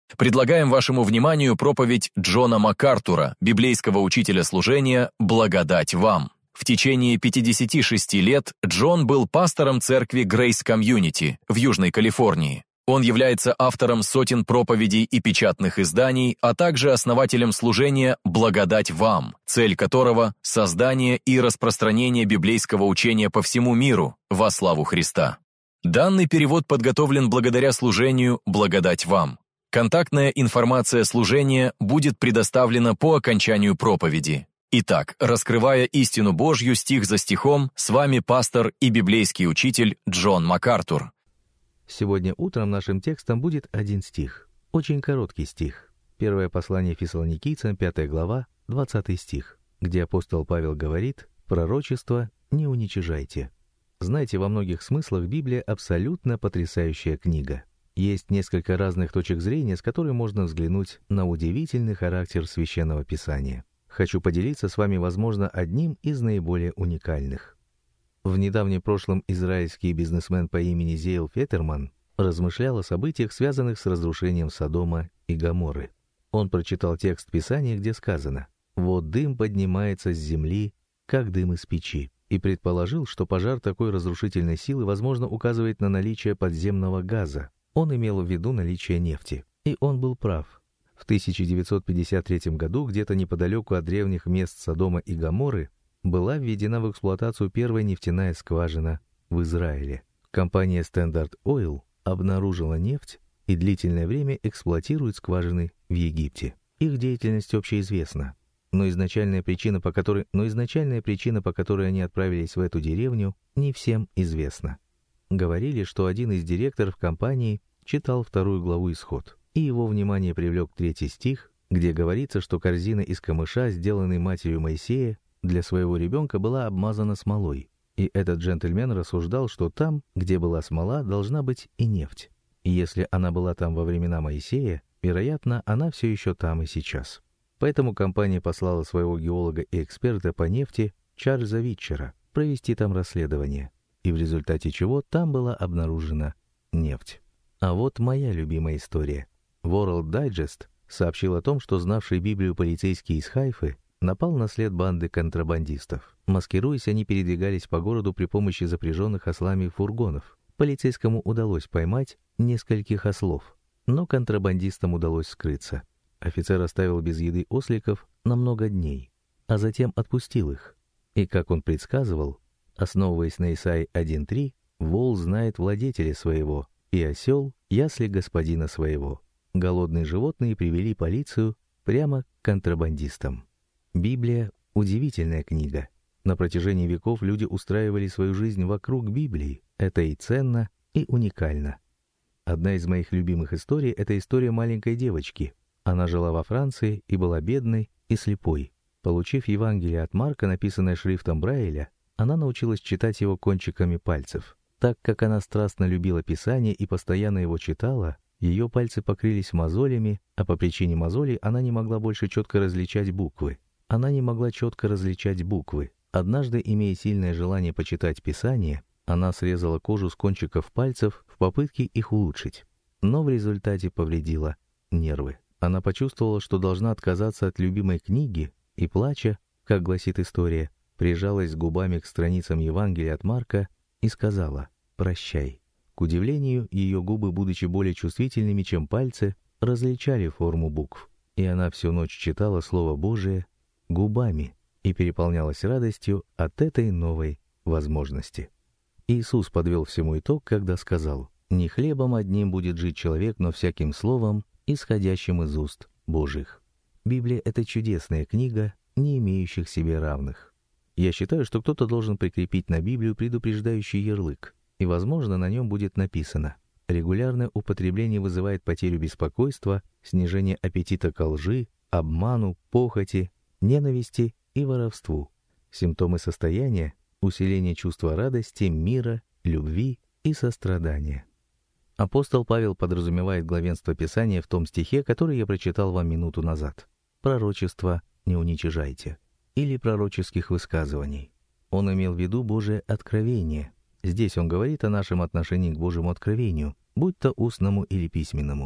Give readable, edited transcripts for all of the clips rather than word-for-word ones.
Предлагаем вашему вниманию проповедь Джона МакАртура, библейского учителя служения «Благодать вам». В течение 56 лет Джон был пастором церкви Grace Community в Южной Калифорнии. Он является автором сотен проповедей и печатных изданий, а также основателем служения «Благодать вам», цель которого – создание и распространение библейского учения по всему миру во славу Христа. Данный перевод подготовлен благодаря служению «Благодать вам». Контактная информация служения будет предоставлена по окончанию проповеди. Итак, раскрывая истину Божью стих за стихом, с вами пастор и библейский учитель Джон МакАртур. Сегодня утром нашим текстом будет один стих, очень короткий стих. Первое послание Фессалоникийцам, 5 глава, 20 стих, где апостол Павел говорит: «Пророчество не уничижайте». Знаете, во многих смыслах Библия абсолютно потрясающая книга. Есть несколько разных точек зрения, с которой можно взглянуть на удивительный характер Священного Писания. Хочу поделиться с вами, возможно, одним из наиболее уникальных. В недавнем прошлом израильский бизнесмен по имени Зейл Феттерман размышлял о событиях, связанных с разрушением Содома и Гоморры. Он прочитал текст Писания, где сказано: «Вот дым поднимается с земли, как дым из печи», и предположил, что пожар такой разрушительной силы, возможно, указывает на наличие подземного газа. Он имел в виду наличие нефти. И он был прав. В 1953 году, где-то неподалеку от древних мест Содома и Гоморры, была введена в эксплуатацию первая нефтяная скважина в Израиле. Компания Standard Oil обнаружила нефть и длительное время эксплуатирует скважины в Египте. Их деятельность общеизвестна. Но изначальная причина, по которой они отправились в эту деревню, не всем известна. Говорили, что один из директоров компании читал 2 главу «Исход», и его внимание привлек 3 стих, где говорится, что корзина из камыша, сделанной матерью Моисея, для своего ребенка была обмазана смолой. И этот джентльмен рассуждал, что там, где была смола, должна быть и нефть. И если она была там во времена Моисея, вероятно, она все еще там и сейчас. Поэтому компания послала своего геолога и эксперта по нефти Чарльза Витчера провести там расследование, и в результате чего там была обнаружена нефть. А вот моя любимая история. World Digest сообщил о том, что знавший Библию полицейский из Хайфы напал на след банды контрабандистов. Маскируясь, они передвигались по городу при помощи запряженных ослами фургонов. Полицейскому удалось поймать нескольких ослов, но контрабандистам удалось скрыться. Офицер оставил без еды осликов на много дней, а затем отпустил их. И, как он предсказывал, основываясь на Исаии 1:3, вол знает владетеля своего, и осел — ясли господина своего. Голодные животные привели полицию прямо к контрабандистам. Библия — удивительная книга. На протяжении веков люди устраивали свою жизнь вокруг Библии. Это и ценно, и уникально. Одна из моих любимых историй — это история маленькой девочки. Она жила во Франции и была бедной и слепой. Получив Евангелие от Марка, написанное шрифтом Брайля, она научилась читать его кончиками пальцев. Так как она страстно любила Писание и постоянно его читала, ее пальцы покрылись мозолями, а по причине мозолей она не могла больше четко различать буквы. Однажды, имея сильное желание почитать Писание, она срезала кожу с кончиков пальцев в попытке их улучшить, но в результате повредила нервы. Она почувствовала, что должна отказаться от любимой книги, и, плача, как гласит история, прижалась губами к страницам Евангелия от Марка и сказала «Прощай». К удивлению, ее губы, будучи более чувствительными, чем пальцы, различали форму букв, и она всю ночь читала Слово Божие губами и переполнялась радостью от этой новой возможности. Иисус подвел всему итог, когда сказал: «Не хлебом одним будет жить человек, но всяким словом, исходящим из уст Божьих». Библия — это чудесная книга, не имеющих себе равных. Я считаю, что кто-то должен прикрепить на Библию предупреждающий ярлык, и, возможно, на нем будет написано: регулярное употребление вызывает потерю беспокойства, снижение аппетита ко лжи, обману, похоти, ненависти и воровству. Симптомы состояния — усиление чувства радости, мира, любви и сострадания. Апостол Павел подразумевает главенство Писания в том стихе, который я прочитал вам минуту назад. «Пророчество не уничижайте» или пророческих высказываний. Он имел в виду Божие откровение. Здесь он говорит о нашем отношении к Божьему откровению, будь то устному или письменному.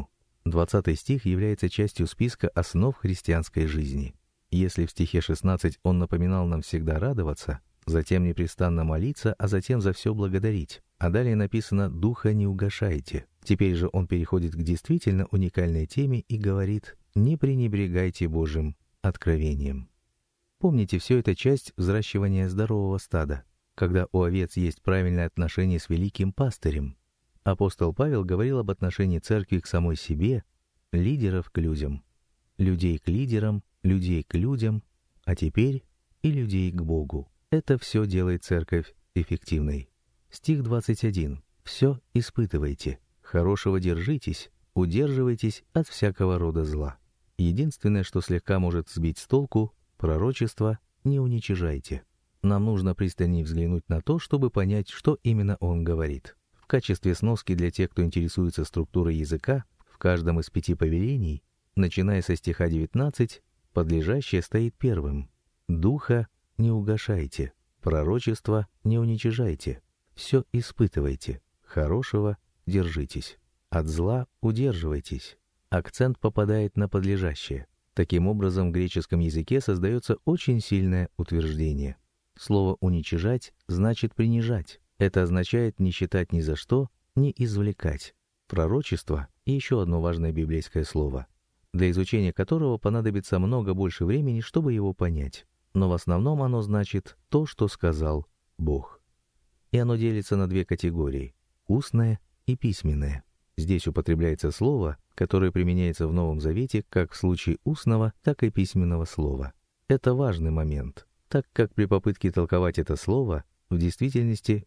20 стих является частью списка основ христианской жизни. Если в стихе 16 он напоминал нам всегда радоваться, затем непрестанно молиться, а затем за все благодарить, а далее написано «Духа не угашайте». Теперь же он переходит к действительно уникальной теме и говорит «Не пренебрегайте Божьим откровением». Помните, все это часть взращивания здорового стада, когда у овец есть правильное отношение с великим пастырем. Апостол Павел говорил об отношении церкви к самой себе, лидеров к людям, людей к лидерам, людей к людям, а теперь и людей к Богу. Это все делает церковь эффективной. Стих 21. «Все испытывайте, хорошего держитесь, удерживайтесь от всякого рода зла». Единственное, что слегка может сбить с толку, пророчество не уничижайте. Нам нужно пристальнее взглянуть на то, чтобы понять, что именно он говорит. В качестве сноски для тех, кто интересуется структурой языка, в каждом из 5 повелений, начиная со стиха 19, подлежащее стоит первым. «Духа не угашайте, пророчество не уничижайте, все испытывайте, хорошего держитесь, от зла удерживайтесь». Акцент попадает на подлежащее. Таким образом, в греческом языке создается очень сильное утверждение. Слово «уничижать» значит «принижать». Это означает не считать ни за что, не извлекать. Пророчество — еще одно важное библейское слово, для изучения которого понадобится много больше времени, чтобы его понять. Но в основном оно значит то, что сказал Бог. И оно делится на 2 категории — устное и письменное. Здесь употребляется слово, которое применяется в Новом Завете как в случае устного, так и письменного слова. Это важный момент, так как при попытке толковать это слово в действительности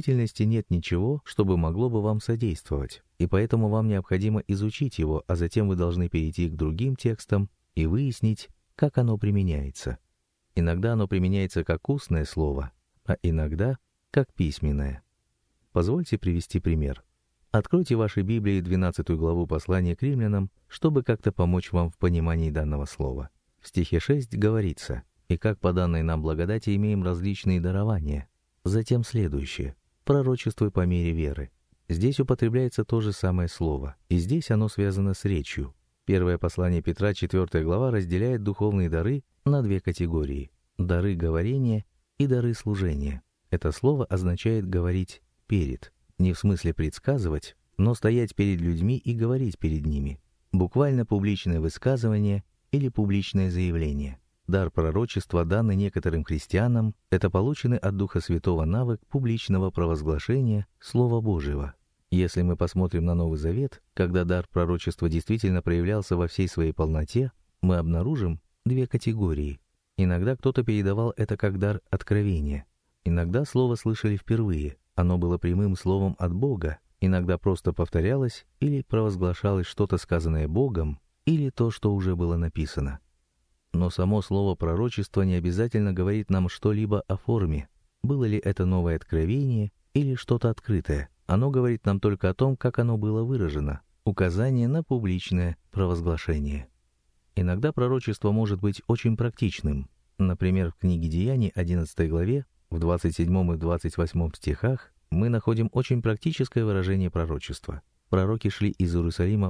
нет ничего, чтобы могло бы вам содействовать, и поэтому вам необходимо изучить его, а затем вы должны перейти к другим текстам и выяснить, как оно применяется. Иногда оно применяется как устное слово, а иногда как письменное. Позвольте привести пример. Откройте в вашей Библии 12 главу послания к римлянам, чтобы как-то помочь вам в понимании данного слова. В стихе 6 говорится: «И как по данной нам благодати имеем различные дарования». Затем следующее: «Пророчествуй по мере веры». Здесь употребляется то же самое слово, и здесь оно связано с речью. Первое послание Петра, 4 глава, разделяет духовные дары на 2 категории — дары говорения и дары служения. Это слово означает «говорить перед». Не в смысле предсказывать, но стоять перед людьми и говорить перед ними. Буквально публичное высказывание или публичное заявление. Дар пророчества, данный некоторым христианам, это полученный от Духа Святого навык публичного провозглашения Слова Божьего. Если мы посмотрим на Новый Завет, когда дар пророчества действительно проявлялся во всей своей полноте, мы обнаружим 2 категории. Иногда кто-то передавал это как дар откровения. Иногда слово слышали впервые. Оно было прямым словом от Бога, иногда просто повторялось или провозглашалось что-то, сказанное Богом, или то, что уже было написано. Но само слово пророчество не обязательно говорит нам что-либо о форме, было ли это новое откровение или что-то открытое. Оно говорит нам только о том, как оно было выражено, указание на публичное провозглашение. Иногда пророчество может быть очень практичным. Например, в книге Деяний, 11 главе, в 27 и 28 стихах мы находим очень практическое выражение пророчества. Пророки шли из Иерусалима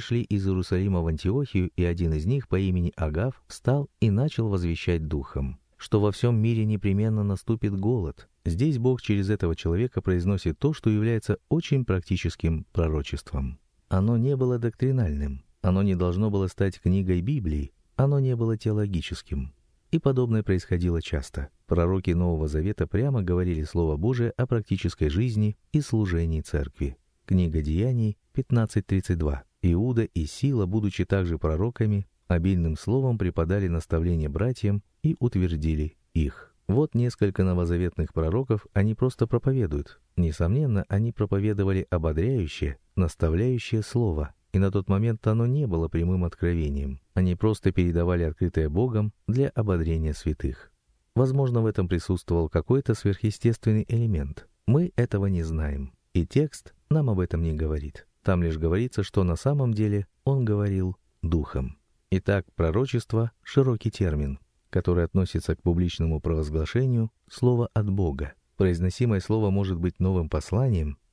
в Антиохию, и один из них по имени Агав встал и начал возвещать духом, что во всем мире непременно наступит голод. Здесь Бог через этого человека произносит то, что является очень практическим пророчеством. Оно не было доктринальным, оно не должно было стать книгой Библии, оно не было теологическим. И подобное происходило часто. Пророки Нового Завета прямо говорили Слово Божие о практической жизни и служении церкви. Книга Деяний 15:32. Иуда и Сила, будучи также пророками, обильным словом преподали наставление братьям и утвердили их. Вот несколько новозаветных пророков, они просто проповедуют. Несомненно, они проповедовали ободряющее, наставляющее слово, и на тот момент оно не было прямым откровением. Они просто передавали открытое Богом для ободрения святых. Возможно, в этом присутствовал какой-то сверхъестественный элемент. Мы этого не знаем, и текст нам об этом не говорит. Там лишь говорится, что на самом деле он говорил духом. Итак, пророчество — широкий термин, который относится к публичному провозглашению слова от Бога. Произносимое слово может быть новым посланием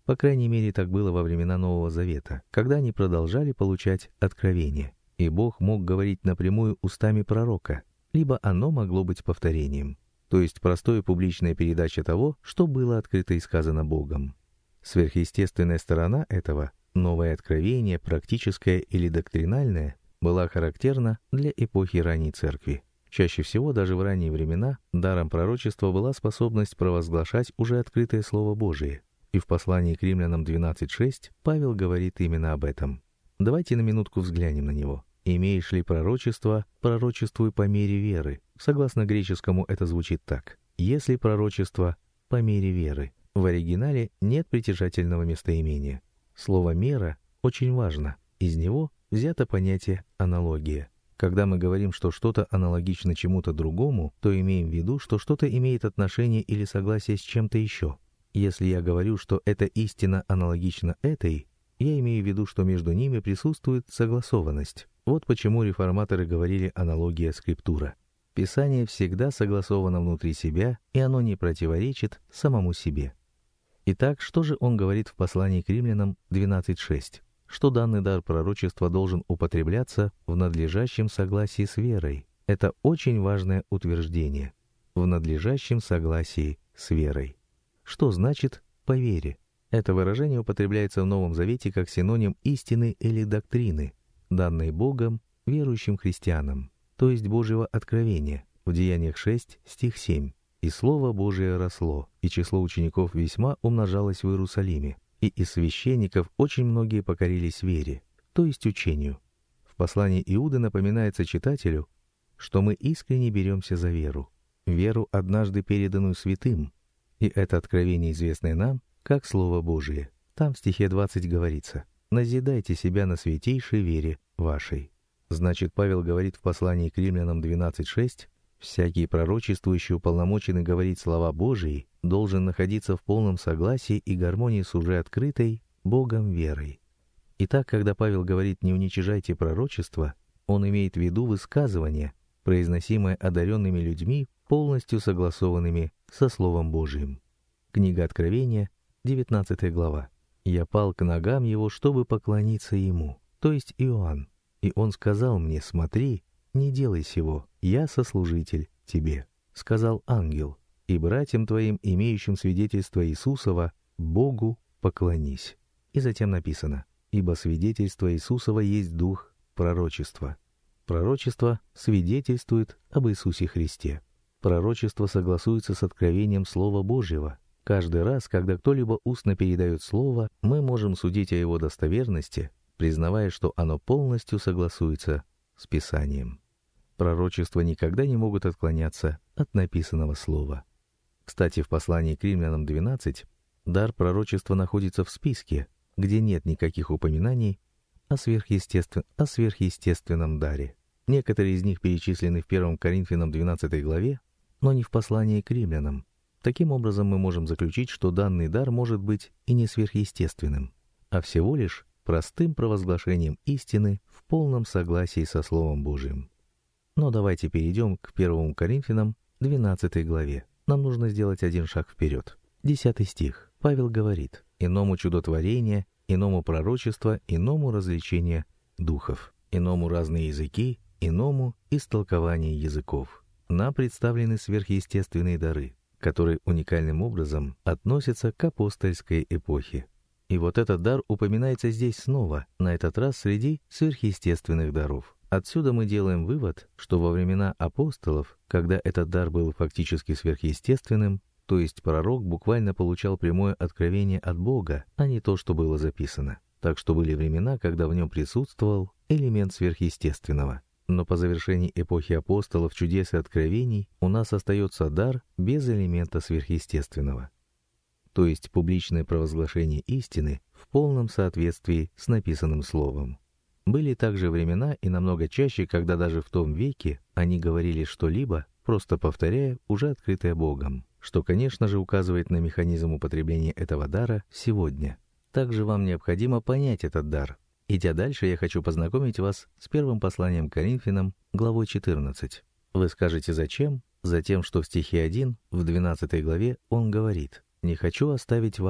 По крайней мере, так было во времена Нового Завета, когда они продолжали получать откровение. И Бог мог говорить напрямую устами пророка, либо оно могло быть повторением, то есть простой публичная передача того, что было открыто и сказано Богом. Сверхъестественная сторона этого, новое откровение, практическое или доктринальное, была характерна для эпохи ранней церкви. Чаще всего, даже в ранние времена, даром пророчества была способность провозглашать уже открытое Слово Божие. И в послании к Римлянам 12:6 Павел говорит именно об этом. Давайте на минутку взглянем на него. «Имеешь ли пророчество, пророчествуй по мере веры». Согласно греческому это звучит так. «Если пророчество, по мере веры». В оригинале нет притяжательного местоимения. Слово «мера» очень важно. Из него взято понятие «аналогия». Когда мы говорим, что что-то аналогично чему-то другому, то имеем в виду, что что-то имеет отношение или согласие с чем-то еще. Если я говорю, что эта истина аналогична этой, я имею в виду, что между ними присутствует согласованность. Вот почему реформаторы говорили «аналогия скриптура». Писание всегда согласовано внутри себя, и оно не противоречит самому себе. Итак, что же он говорит в послании к Римлянам 12:6? Что данный дар пророчества должен употребляться в надлежащем согласии с верой. Это очень важное утверждение. В надлежащем согласии с верой. Что значит «по вере»? Это выражение употребляется в Новом Завете как синоним истины или доктрины, данной Богом верующим христианам, то есть Божьего откровения, в Деяниях 6, стих 7. «И Слово Божие росло, и число учеников весьма умножалось в Иерусалиме, и из священников очень многие покорились вере», то есть учению. В послании Иуды напоминается читателю, что мы искренне беремся за веру, однажды переданную святым, и это откровение, известное нам, как Слово Божие. Там в стихе 20 говорится: «Назидайте себя на святейшей вере вашей». Значит, Павел говорит в послании к Римлянам 12:6, «Всякий пророчествующий уполномоченный говорить слова Божии должен находиться в полном согласии и гармонии с уже открытой Богом верой». Итак, когда Павел говорит «не уничижайте пророчество», он имеет в виду высказывания, произносимое одаренными людьми, полностью согласованными со Словом Божиим. Книга Откровения, 19 глава. «Я пал к ногам его, чтобы поклониться ему», то есть Иоанн. «И он сказал мне: смотри, не делай сего, я сослужитель тебе», сказал ангел, «и братьям твоим, имеющим свидетельство Иисусова, Богу поклонись». И затем написано: «Ибо свидетельство Иисусова есть дух пророчества». Пророчество свидетельствует об Иисусе Христе. Пророчество согласуется с откровением Слова Божьего. Каждый раз, когда кто-либо устно передает Слово, мы можем судить о его достоверности, признавая, что оно полностью согласуется с Писанием. Пророчества никогда не могут отклоняться от написанного Слова. Кстати, в послании к Римлянам 12 дар пророчества находится в списке, где нет никаких упоминаний о сверхъестественном даре. Некоторые из них перечислены в 1 Коринфянам 12 главе, но не в послании к Римлянам. Таким образом, мы можем заключить, что данный дар может быть и не сверхъестественным, а всего лишь простым провозглашением истины в полном согласии со Словом Божиим. Но давайте перейдем к 1 Коринфянам 12 главе. Нам нужно сделать один шаг вперед. 10 стих. Павел говорит: «Иному чудотворение, иному пророчество, иному развлечение духов, иному разные языки, иному истолкование языков». Нам представлены сверхъестественные дары, которые уникальным образом относятся к апостольской эпохе. И вот этот дар упоминается здесь снова, на этот раз среди сверхъестественных даров. Отсюда мы делаем вывод, что во времена апостолов, когда этот дар был фактически сверхъестественным, то есть пророк буквально получал прямое откровение от Бога, а не то, что было записано. Так что были времена, когда в нем присутствовал элемент сверхъестественного. Но по завершении эпохи апостолов, чудес и откровений у нас остается дар без элемента сверхъестественного. То есть публичное провозглашение истины в полном соответствии с написанным словом. Были также времена, и намного чаще, когда даже в том веке они говорили что-либо, просто повторяя уже открытое Богом, что, конечно же, указывает на механизм употребления этого дара сегодня. Также вам необходимо понять этот дар. Идя дальше, я хочу познакомить вас с первым посланием к Коринфянам, главой 14. Вы скажете, зачем? Затем, что в стихе 1, в 12 главе, он говорит: «Не хочу оставить вас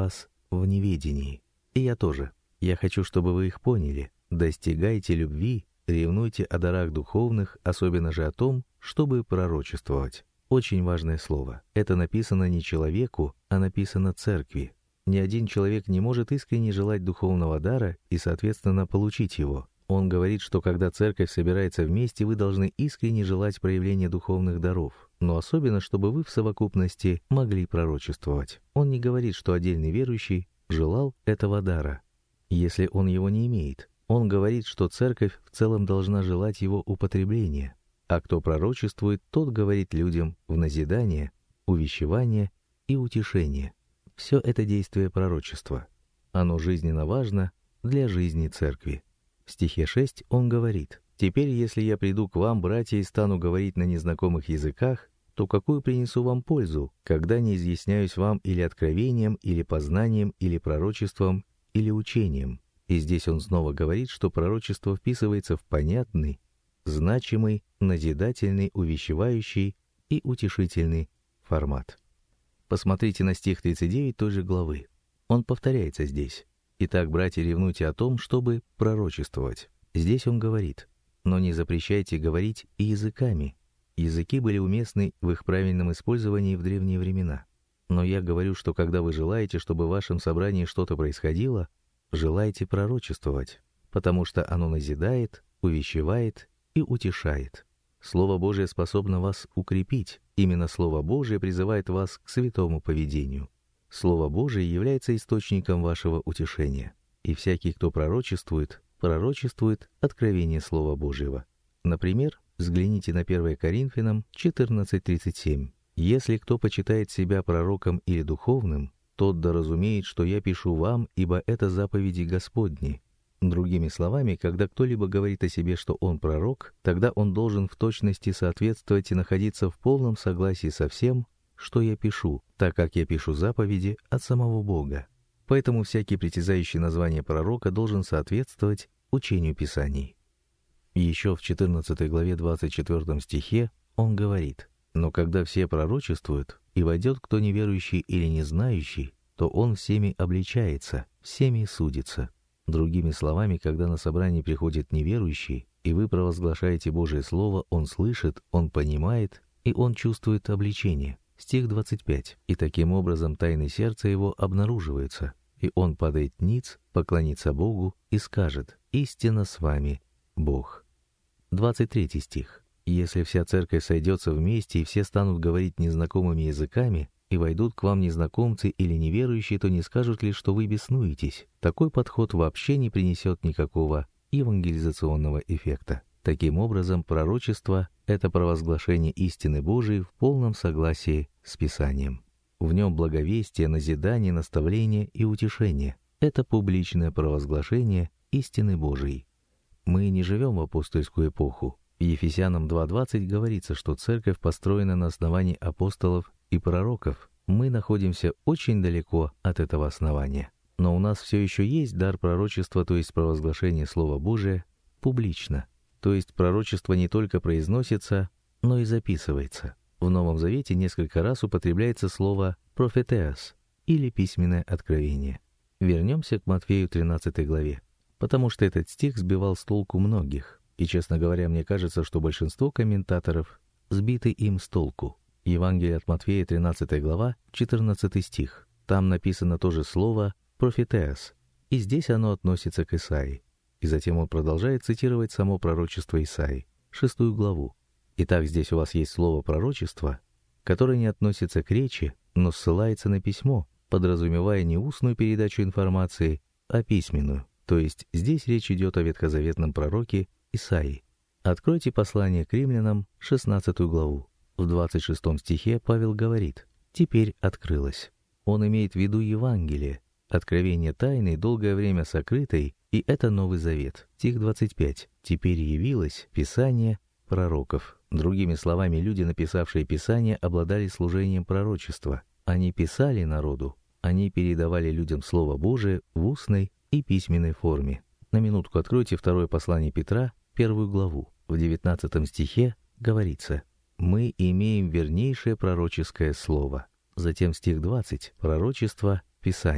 в неведении. И я тоже. Я хочу, чтобы вы их поняли. Достигайте любви, ревнуйте о дарах духовных, особенно же о том, чтобы пророчествовать. Очень важное слово. Это написано не человеку, а написано церкви. Ни один человек не может искренне желать духовного дара и, соответственно, получить его. Он говорит, что когда церковь собирается вместе, вы должны искренне желать проявления духовных даров, но особенно, чтобы вы в совокупности могли пророчествовать. Он не говорит, что отдельный верующий желал этого дара, если он его не имеет. Он говорит, что церковь в целом должна желать его употребления, а кто пророчествует, тот говорит людям в назидание, увещевание и утешение. Все это действие пророчества. Оно жизненно важно для жизни церкви. В стихе 6 он говорит: «Теперь, если я приду к вам, братья, и стану говорить на незнакомых языках, то какую принесу вам пользу, когда не изъясняюсь вам или откровением, или познанием, или пророчеством, или учением?» И здесь он снова говорит, что пророчество вписывается в понятный, значимый, назидательный, увещевающий и утешительный формат. Посмотрите на стих 39 той же главы. Он повторяется здесь. «Итак, братья, ревнуйте о том, чтобы пророчествовать». Здесь он говорит: «Но не запрещайте говорить и языками». Языки были уместны в их правильном использовании в древние времена. Но я говорю, что когда вы желаете, чтобы в вашем собрании что-то происходило, желайте пророчествовать, потому что оно назидает, увещевает и утешает. Слово Божие способно вас укрепить. Именно Слово Божие призывает вас к святому поведению. Слово Божие является источником вашего утешения, и всякий, кто пророчествует, пророчествует откровение Слова Божьего. Например, взгляните на 1 Коринфянам 14:37. «Если кто почитает себя пророком или духовным, тот да разумеет, что я пишу вам, ибо это заповеди Господни». Другими словами, когда кто-либо говорит о себе, что он пророк, тогда он должен в точности соответствовать и находиться в полном согласии со всем, что я пишу, так как я пишу заповеди от самого Бога. Поэтому всякий притязающий на звание пророка должен соответствовать учению Писаний. Еще в 14 главе 24 стихе он говорит: «Но когда все пророчествуют, и войдет кто неверующий или не знающий, то он всеми обличается, всеми судится». Другими словами, когда на собрание приходит неверующий, и вы провозглашаете Божие Слово, он слышит, он понимает, и он чувствует обличение. Стих 25. «И таким образом тайны сердца его обнаруживаются, и он падает ниц, поклонится Богу и скажет: истинно с вами Бог». 23 стих. «Если вся церковь сойдется вместе, и все станут говорить незнакомыми языками, и войдут к вам незнакомцы или неверующие, то не скажут ли, что вы беснуетесь?» Такой подход вообще не принесет никакого евангелизационного эффекта. Таким образом, пророчество — это провозглашение истины Божией в полном согласии с Писанием. В нем благовестие, назидание, наставление и утешение. Это публичное провозглашение истины Божией. Мы не живем в апостольскую эпоху. В Ефесянам 2:20 говорится, что церковь построена на основании апостолов и пророков. Мы находимся очень далеко от этого основания. Но у нас все еще есть дар пророчества, то есть провозглашение Слова Божия публично. То есть пророчество не только произносится, но и записывается. В Новом Завете несколько раз употребляется слово «профетеос» или «письменное откровение». Вернемся к Матфею 13 главе, потому что этот стих сбивал с толку многих. И, честно говоря, мне кажется, что большинство комментаторов сбиты им с толку. Евангелие от Матфея, 13 глава, 14 стих. Там написано то же слово «профетеос», и здесь оно относится к Исаии. И затем он продолжает цитировать само пророчество Исаии, 6 главу. Итак, здесь у вас есть слово «пророчество», которое не относится к речи, но ссылается на письмо, подразумевая не устную передачу информации, а письменную. То есть здесь речь идет о ветхозаветном пророке Исаии. Откройте послание к римлянам, 16 главу. В 26 стихе Павел говорит: «Теперь открылось». Он имеет в виду Евангелие, откровение тайны, долгое время сокрытой, и это Новый Завет. Стих 25. «Теперь явилось Писание пророков». Другими словами, люди, написавшие Писание, обладали служением пророчества. Они писали народу, они передавали людям Слово Божие в устной и письменной форме. На минутку откройте второе послание Петра, 1 главу. В 19 стихе говорится: «Мы имеем вернейшее пророческое слово». Затем стих 20. Пророчество Писаний.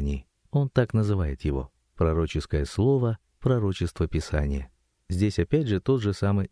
Он так называет его: пророческое слово, пророчество Писания. Здесь опять тот же самый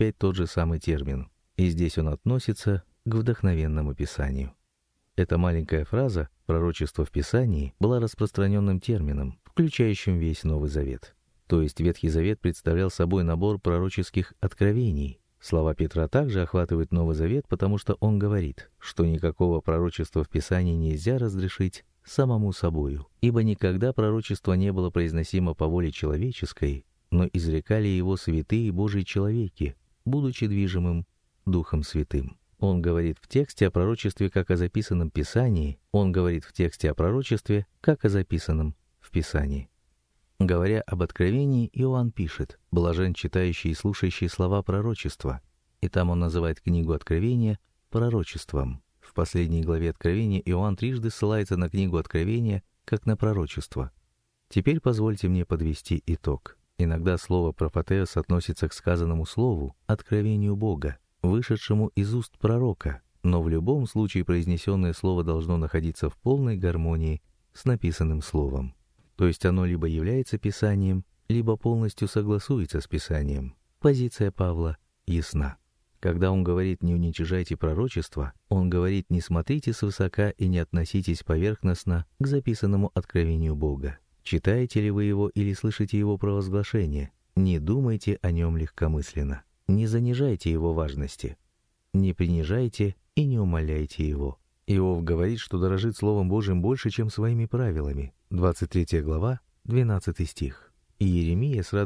термин, и здесь он относится к вдохновенному Писанию. Эта маленькая фраза «пророчество в Писании» была распространенным термином, включающим весь Новый Завет. То есть Ветхий Завет представлял собой набор пророческих откровений. Слова Петра также охватывают Новый Завет, потому что он говорит, что никакого пророчества в Писании нельзя разрешить самому собою, ибо никогда пророчество не было произносимо по воле человеческой, но изрекали его святые Божьи человеки, будучи движимым Духом Святым. Он говорит в тексте о пророчестве как о записанном Писании, он говорит в тексте о пророчестве как о записанном в Писании. Говоря об откровении, Иоанн пишет: «Блажен читающий и слушающий слова пророчества». И там он называет книгу Откровения пророчеством. В последней главе Откровения Иоанн трижды ссылается на книгу Откровения как на пророчество. Теперь позвольте мне подвести итог. Иногда слово «пропатеос» относится к сказанному слову, откровению Бога, вышедшему из уст пророка, но в любом случае произнесенное слово должно находиться в полной гармонии с написанным словом. То есть оно либо является Писанием, либо полностью согласуется с Писанием. Позиция Павла ясна. Когда он говорит «не уничижайте пророчество», он говорит «не смотрите свысока и не относитесь поверхностно к записанному откровению Бога. Читаете ли вы его или слышите его провозглашение? Не думайте о нем легкомысленно. Не занижайте его важности. Не принижайте и не умаляйте его». Иов говорит, что дорожит Словом Божьим больше, чем своими правилами. 23 глава, 12 стих. И Иеремия с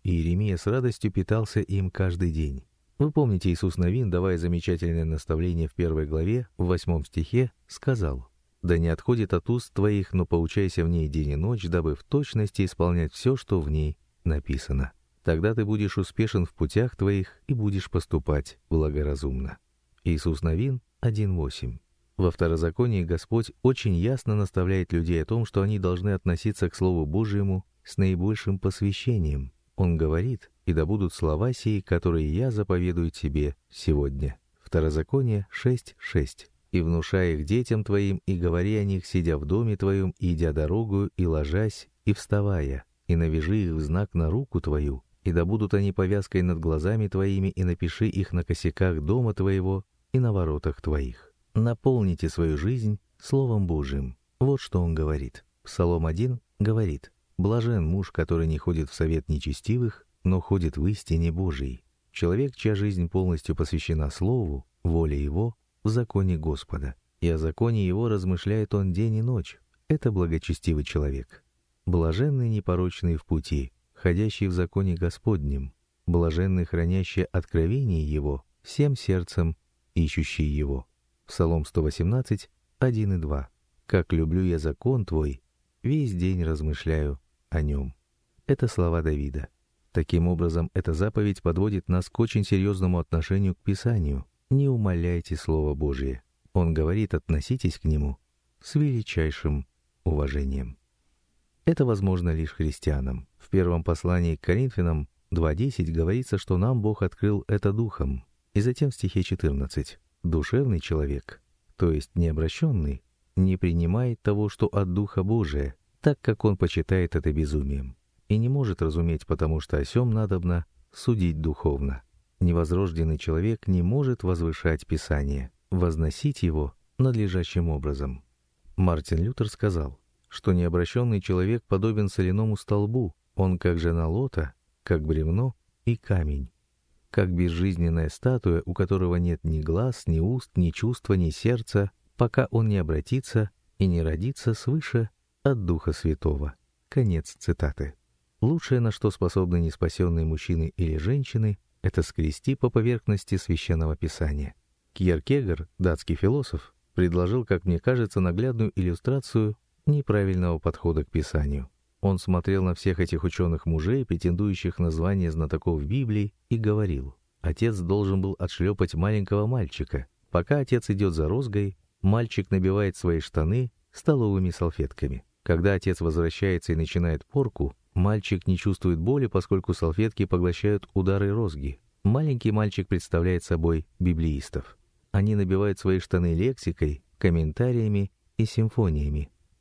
радостью питался им каждый день. Вы помните, Иисус Навин, давая замечательное наставление в 1 главе, в 8 стихе, сказал: «Да не отходит от уст твоих, но поучайся в ней день и ночь, дабы в точности исполнять все, что в ней написано. Тогда ты будешь успешен в путях твоих и будешь поступать благоразумно». Иисус Навин 1:8. Во Второзаконии Господь очень ясно наставляет людей о том, что они должны относиться к Слову Божьему с наибольшим посвящением. Он говорит: «И да будут слова сии, которые я заповедую тебе сегодня». Второзаконие 6:6. «И внушай их детям твоим, и говори о них, сидя в доме твоем, и идя дорогою, и ложась, и вставая, и навяжи их в знак на руку твою, и да будут они повязкой над глазами твоими, и напиши их на косяках дома твоего и на воротах твоих». Наполните свою жизнь Словом Божьим. Вот что он говорит. Псалом 1 говорит: «Блажен муж, который не ходит в совет нечестивых, но ходит в истине Божией». Человек, чья жизнь полностью посвящена Слову, воле его, в законе Господа. И о законе его размышляет он день и ночь. Это благочестивый человек. Блаженный непорочный в пути, ходящий в законе Господнем. Блаженный, хранящий откровение его, всем сердцем ищущий его. Псалом 118, 1 и 2. «Как люблю я закон твой, весь день размышляю о нем». Это слова Давида. Таким образом, эта заповедь подводит нас к очень серьезному отношению к Писанию. Не умаляйте Слово Божие. Он говорит: относитесь к нему с величайшим уважением. Это возможно лишь христианам. В первом послании к Коринфянам 2:10 говорится, что нам Бог открыл это духом. И затем в стихе 14: «Душевный человек, то есть необращенный, не принимает того, что от Духа Божия, так как он почитает это безумием, и не может разуметь, потому что о сем надобно судить духовно. Невозрожденный человек не может возвышать Писание, возносить его надлежащим образом». Мартин Лютер сказал, что необращенный человек подобен соляному столбу, он как жена Лота, как бревно и камень. Как безжизненная статуя, у которого нет ни глаз, ни уст, ни чувства, ни сердца, пока он не обратится и не родится свыше от Духа Святого. Конец цитаты. Лучшее, на что способны неспасенные мужчины или женщины, это скрести по поверхности Священного Писания. Кьеркегор, датский философ, предложил, как мне кажется, наглядную иллюстрацию неправильного подхода к Писанию. Он смотрел на всех этих ученых-мужей, претендующих на звание знатоков Библии, и говорил: отец должен был отшлепать маленького мальчика. Пока отец идет за розгой, мальчик набивает свои штаны столовыми салфетками. Когда отец возвращается и начинает порку, мальчик не чувствует боли, поскольку салфетки поглощают удары розги. Маленький мальчик представляет собой библеистов. Они набивают свои штаны лексикой, комментариями и симфониями.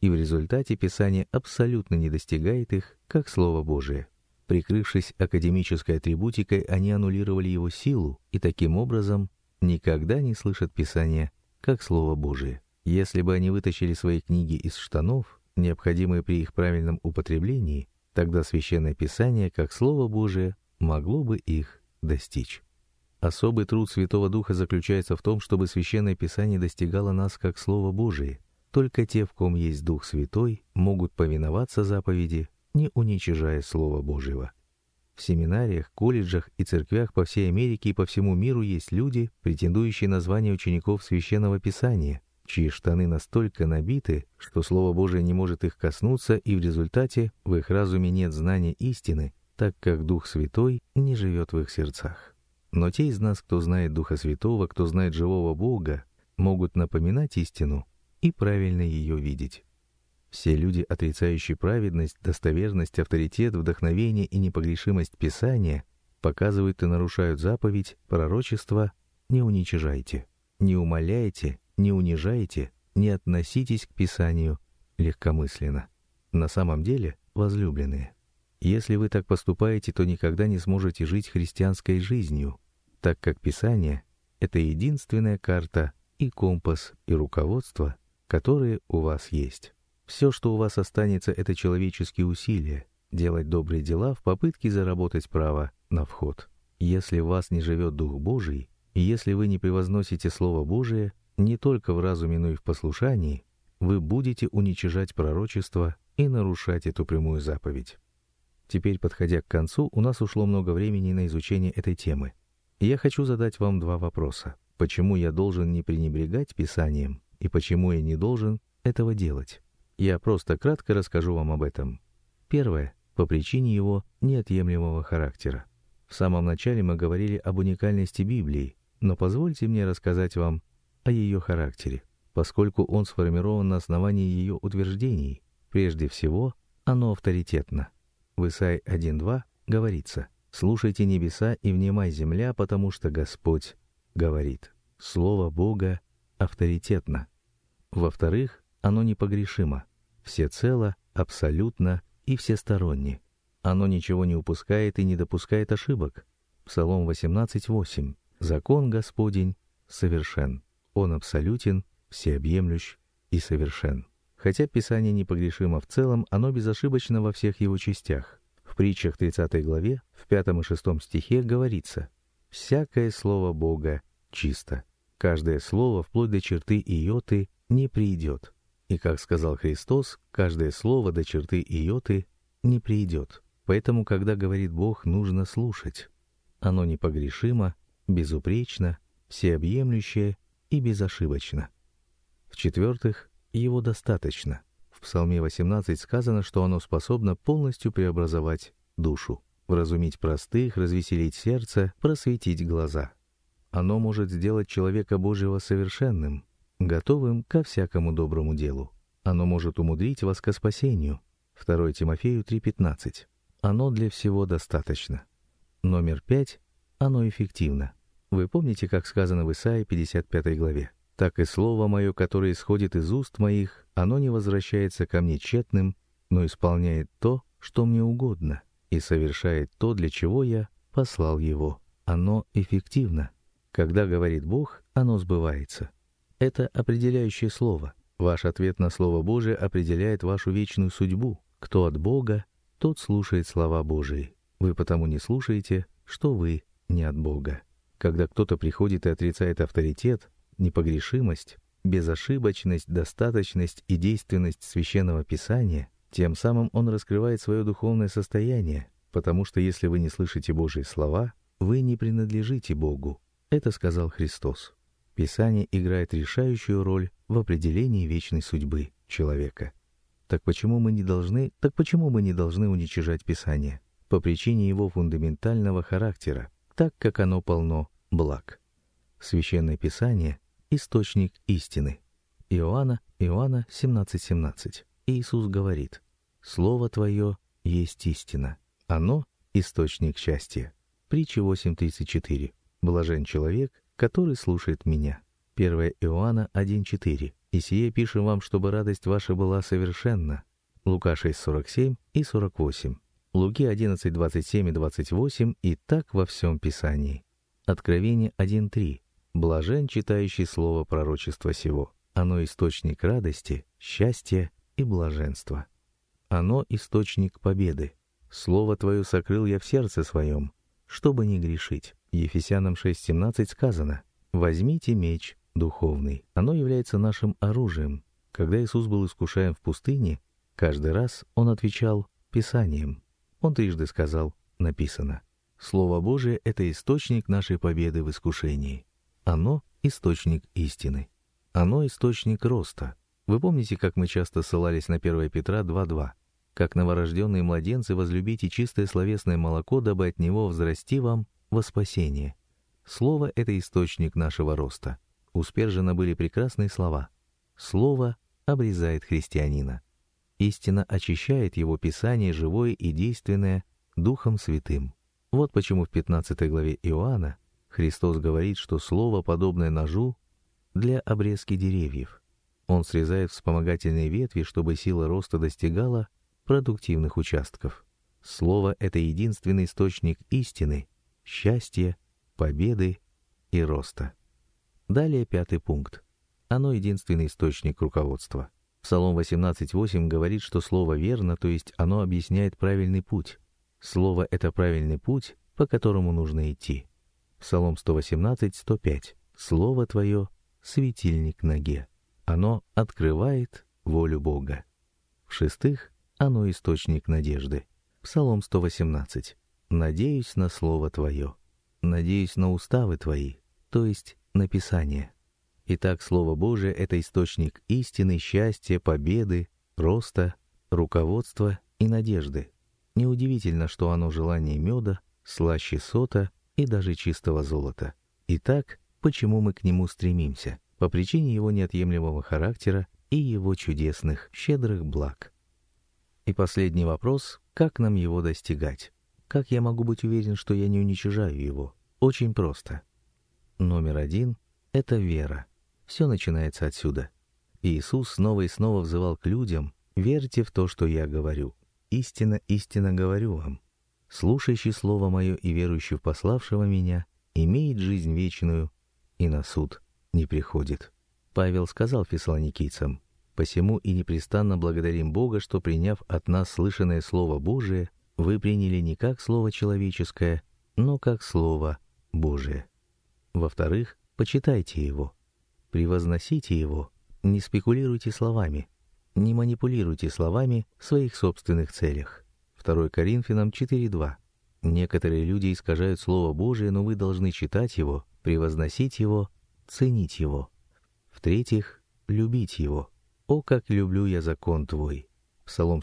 и в результате Писание абсолютно не достигает их, как Слово Божие. Прикрывшись академической атрибутикой, они аннулировали его силу и таким образом никогда не слышат Писание, как Слово Божие. Если бы они вытащили свои книги из штанов, необходимые при их правильном употреблении, тогда Священное Писание, как Слово Божие, могло бы их достичь. Особый труд Святого Духа заключается в том, чтобы Священное Писание достигало нас как Слово Божие. Только те, в ком есть Дух Святой, могут повиноваться заповеди, не уничижая Слова Божьего. В семинариях, колледжах и церквях по всей Америке и по всему миру есть люди, претендующие на звание учеников Священного Писания, чьи штаны настолько набиты, что Слово Божие не может их коснуться, и в результате в их разуме нет знания истины, так как Дух Святой не живет в их сердцах. Но те из нас, кто знает Духа Святого, кто знает живого Бога, могут напоминать истину и правильно ее видеть. Все люди, отрицающие праведность, достоверность, авторитет, вдохновение и непогрешимость Писания, показывают и нарушают заповедь, пророчество «не уничижайте», «не умаляйте», «не унижайте», «не относитесь к Писанию легкомысленно». На самом деле, возлюбленные, если вы так поступаете, то никогда не сможете жить христианской жизнью, так как Писание — это единственная карта и компас и руководство, которые у вас есть. Все, что у вас останется, это человеческие усилия, делать добрые дела в попытке заработать право на вход. Если в вас не живет Дух Божий, и если вы не превозносите Слово Божие не только в разуме, но и в послушании, вы будете уничижать пророчество и нарушать эту прямую заповедь. Теперь, подходя к концу, у нас ушло много времени на изучение этой темы. И я хочу задать вам два вопроса. Почему я должен не пренебрегать Писанием, и почему я не должен этого делать? Я просто кратко расскажу вам об этом. Первое, по причине его неотъемлемого характера. В самом начале мы говорили об уникальности Библии, но позвольте мне рассказать вам о ее характере, поскольку он сформирован на основании ее утверждений. Прежде всего, оно авторитетно. В Исаии 1:2 говорится: «Слушайте небеса и внимай земля, потому что Господь говорит». Слово Бога авторитетно. Во-вторых, оно непогрешимо, всецело, абсолютно и всесторонне. Оно ничего не упускает и не допускает ошибок. Псалом 18:8. «Закон Господень совершен, Он абсолютен, всеобъемлющ и совершен». Хотя Писание непогрешимо в целом, оно безошибочно во всех его частях. В притчах 30 главе, в 5 и 6 стихе говорится: «Всякое слово Бога чисто. Каждое слово, вплоть до черты иоты, не придет». И, как сказал Христос, каждое слово до черты иоты не придет. Поэтому, когда говорит Бог, нужно слушать. Оно непогрешимо, безупречно, всеобъемлющее и безошибочно. В-четвертых, его достаточно. В Псалме 18 сказано, что оно способно полностью преобразовать душу, вразумить простых, развеселить сердце, просветить глаза. Оно может сделать человека Божьего совершенным, готовым ко всякому доброму делу. Оно может умудрить вас ко спасению. 2 Тимофею 3:15. Оно для всего достаточно. Номер 5. Оно эффективно. Вы помните, как сказано в Исаии 55 главе? «Так и слово мое, которое исходит из уст моих, оно не возвращается ко мне тщетным, но исполняет то, что мне угодно, и совершает то, для чего я послал его». Оно эффективно. Когда говорит Бог, оно сбывается. Это определяющее слово. Ваш ответ на Слово Божие определяет вашу вечную судьбу. Кто от Бога, тот слушает слова Божии. Вы потому не слушаете, что вы не от Бога. Когда кто-то приходит и отрицает авторитет, непогрешимость, безошибочность, достаточность и действенность Священного Писания, тем самым он раскрывает свое духовное состояние, потому что если вы не слышите Божьи слова, вы не принадлежите Богу. Это сказал Христос. Писание играет решающую роль в определении вечной судьбы человека. Так почему мы не должны уничижать Писание? По причине его фундаментального характера, так как оно полно благ. Священное Писание — источник истины. Иоанна 17:17. Иисус говорит: «Слово Твое есть истина. Оно — источник счастья». Притча 8:34. «Блажен человек, который слушает меня». 1 Иоанна 1:4. И сие пишем вам, чтобы радость ваша была совершенна». Лука 6:47 и 48. Луки 11:27 и 28, и так во всем Писании. Откровение 1:3. «Блажен, читающий слово пророчества сего. Оно источник радости, счастья и блаженства. Оно источник победы. Слово Твое сокрыл я в сердце своем, чтобы не грешить». Ефесянам 6:17 сказано: «Возьмите меч духовный». Оно является нашим оружием. Когда Иисус был искушаем в пустыне, каждый раз Он отвечал Писанием. Он трижды сказал: «Написано». Слово Божие — это источник нашей победы в искушении. Оно — источник истины. Оно — источник роста. Вы помните, как мы часто ссылались на 1 Петра 2:2? «Как новорожденные младенцы возлюбите чистое словесное молоко, дабы от него взрасти вам во спасение». Слово — это источник нашего роста. У Спержена были прекрасные слова. Слово обрезает христианина. Истина очищает его, Писание живое и действенное Духом Святым. Вот почему в 15 главе Иоанна Христос говорит, что Слово, подобное ножу, для обрезки деревьев. Он срезает вспомогательные ветви, чтобы сила роста достигала продуктивных участков. Слово — это единственный источник истины, счастья, победы и роста. Далее 5 пункт. Оно единственный источник руководства. Псалом 18:8 говорит, что слово верно, то есть оно объясняет правильный путь. Слово — это правильный путь, по которому нужно идти. Псалом 118:105. Слово Твое — светильник ноге. Оно открывает волю Бога. В-шестых, оно источник надежды. Псалом 118. «Надеюсь на Слово Твое». Надеюсь на уставы Твои, то есть на Писание. Итак, Слово Божие — это источник истины, счастья, победы, роста, руководства и надежды. Неудивительно, что оно желание меда, слаще сота и даже чистого золота. Итак, почему мы к нему стремимся? По причине его неотъемлемого характера и его чудесных, щедрых благ. И последний вопрос: как нам его достигать? Как я могу быть уверен, что я не уничижаю его? Очень просто. Номер 1 — это вера. Все начинается отсюда. Иисус снова и снова взывал к людям: «Верьте в то, что я говорю. Истинно, истинно говорю вам. Слушающий Слово Мое и верующий в пославшего Меня имеет жизнь вечную, и на суд не приходит». Павел сказал фессалоникийцам: «Посему и непрестанно благодарим Бога, что, приняв от нас слышанное Слово Божие, вы приняли не как слово человеческое, но как Слово Божие». Во-вторых, почитайте Его, превозносите Его, не спекулируйте словами, не манипулируйте словами в своих собственных целях. 2 Коринфянам 4:2. Некоторые люди искажают Слово Божие, но вы должны читать его, превозносить его, ценить его. В-третьих, любить его. «О, как люблю я закон Твой». Псалом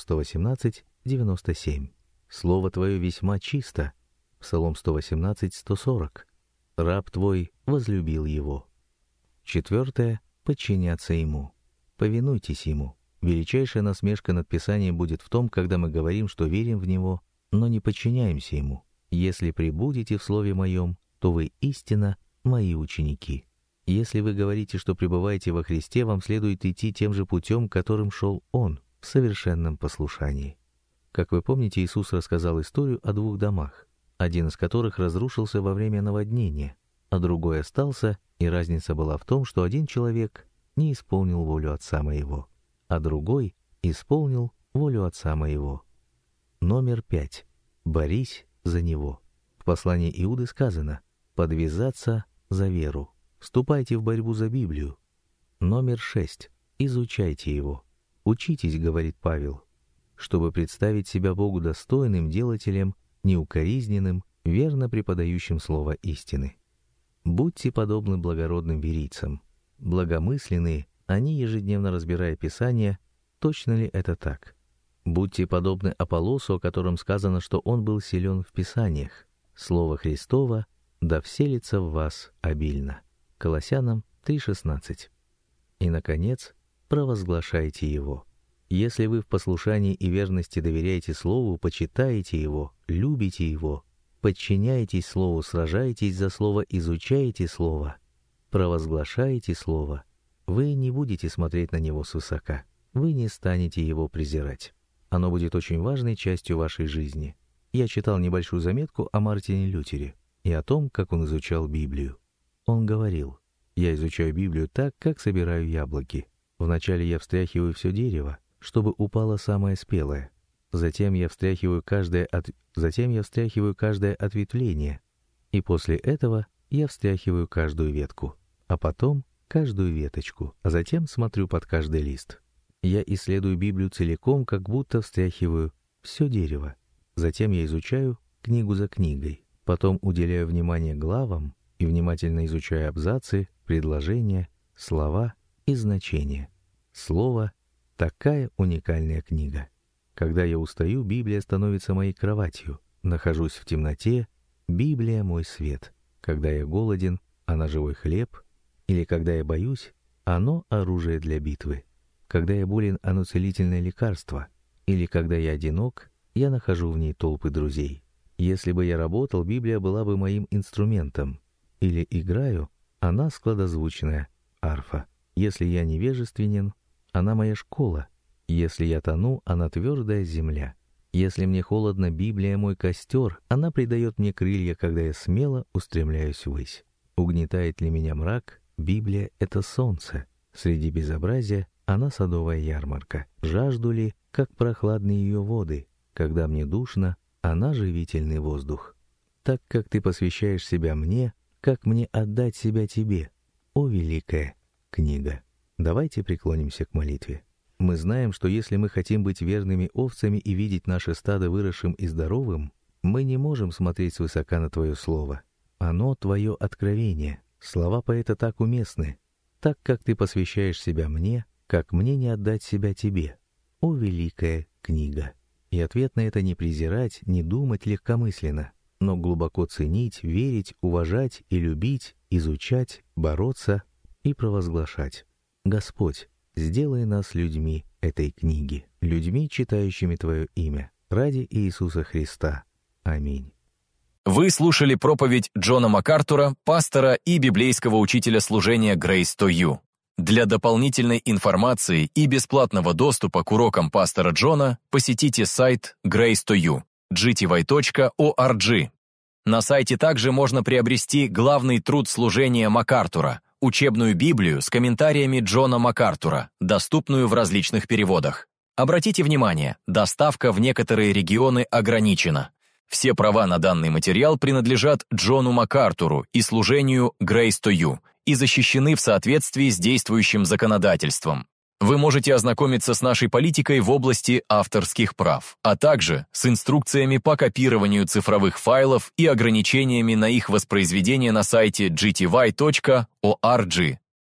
118:97. «Слово Твое весьма чисто». Псалом 118:140. «Раб Твой возлюбил его». Четвертое — подчиняться Ему. Повинуйтесь Ему. Величайшая насмешка над Писанием будет в том, когда мы говорим, что верим в Него, но не подчиняемся Ему. «Если пребудете в Слове Моем, то вы истинно Мои ученики». Если вы говорите, что пребываете во Христе, вам следует идти тем же путем, которым шел Он, в совершенном послушании. Как вы помните, Иисус рассказал историю о 2 домах, один из которых разрушился во время наводнения, а другой остался, и разница была в том, что один человек не исполнил волю Отца Моего, а другой исполнил волю Отца Моего. Номер 5. Борись за него. В послании Иуды сказано: «Подвязаться за веру». Вступайте в борьбу за Библию. Номер 6. Изучайте его. Учитесь, говорит Павел, чтобы представить себя Богу достойным делателем, неукоризненным, верно преподающим слово истины. Будьте подобны благородным верийцам. Благомысленные, они, ежедневно разбирая Писание, точно ли это так? Будьте подобны Аполлосу, о котором сказано, что он был силен в Писаниях. Слово Христово да вселится в вас обильно. Колоссянам 3:16. И, наконец, провозглашайте его. Если вы в послушании и верности доверяете Слову, почитаете его, любите его, подчиняетесь Слову, сражаетесь за Слово, изучаете Слово, провозглашаете Слово, Вы не будете смотреть на него свысока. Вы не станете его презирать. Оно будет очень важной частью вашей жизни. Я читал небольшую заметку о Мартине Лютере и о том, как он изучал Библию. Он говорил: «Я изучаю Библию так, как собираю яблоки. Вначале я встряхиваю все дерево, чтобы упало самое спелое. Затем я встряхиваю каждое ответвление, и после этого я встряхиваю каждую ветку, а потом каждую веточку, а затем смотрю под каждый лист. Я исследую Библию целиком, как будто встряхиваю все дерево. Затем я изучаю книгу за книгой, потом уделяю внимание главам и внимательно изучаю абзацы, предложения, слова и значения. Слово — такая уникальная книга. Когда я устаю, Библия становится моей кроватью. Нахожусь в темноте, Библия — мой свет. Когда я голоден, она живой хлеб. Или когда я боюсь, оно оружие для битвы. Когда я болен, оно целительное лекарство. Или когда я одинок, я нахожу в ней толпы друзей. Если бы я работал, Библия была бы моим инструментом. Или играю, она складозвучная арфа. Если я невежественен, она моя школа. Если я тону, она твердая земля. Если мне холодно, Библия мой костер, она придает мне крылья, когда я смело устремляюсь ввысь. Угнетает ли меня мрак, Библия — это солнце. Среди безобразия она садовая ярмарка. Жажду ли, как прохладные ее воды, когда мне душно, она живительный воздух. Так как ты посвящаешь себя мне, как мне отдать себя тебе, о великая книга. Давайте преклонимся к молитве. Мы знаем, что если мы хотим быть верными овцами и видеть наше стадо выросшим и здоровым, мы не можем смотреть свысока на Твое Слово. Оно Твое откровение. Слова поэта так уместны. Так как ты посвящаешь себя мне, как мне не отдать себя тебе, о великая книга. И ответ на это не презирать, не думать легкомысленно, но глубоко ценить, верить, уважать и любить, изучать, бороться и провозглашать. Господь, сделай нас людьми этой книги, людьми, читающими Твое имя, ради Иисуса Христа. Аминь. Вы слушали проповедь Джона МакАртура, пастора и библейского учителя служения Grace to You. Для дополнительной информации и бесплатного доступа к урокам пастора Джона посетите сайт Grace to You, gty.org. На сайте также можно приобрести главный труд служения МакАртура, учебную Библию с комментариями Джона МакАртура, доступную в различных переводах. Обратите внимание, доставка в некоторые регионы ограничена. Все права на данный материал принадлежат Джону МакАртуру и служению Grace to You и защищены в соответствии с действующим законодательством. Вы можете ознакомиться с нашей политикой в области авторских прав, а также с инструкциями по копированию цифровых файлов и ограничениями на их воспроизведение на сайте gty.org.